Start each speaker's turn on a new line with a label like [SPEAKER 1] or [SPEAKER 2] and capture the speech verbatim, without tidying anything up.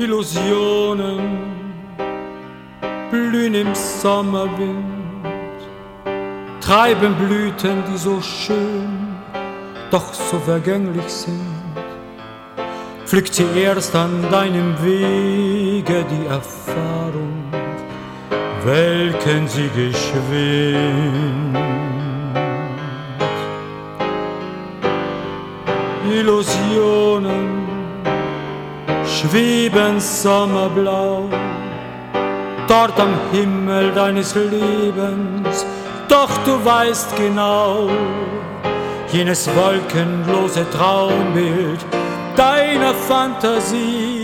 [SPEAKER 1] Illusionen blühen im Sommerwind, treiben Blüten, die so schön, doch so vergänglich sind. Pflückt sie erst an deinem Wege die Erfahrung, welken sie geschwind. Illusionen schweben sommerblau, dort am Himmel deines Lebens, doch du weißt genau, jenes wolkenlose Traumbild deiner Fantasie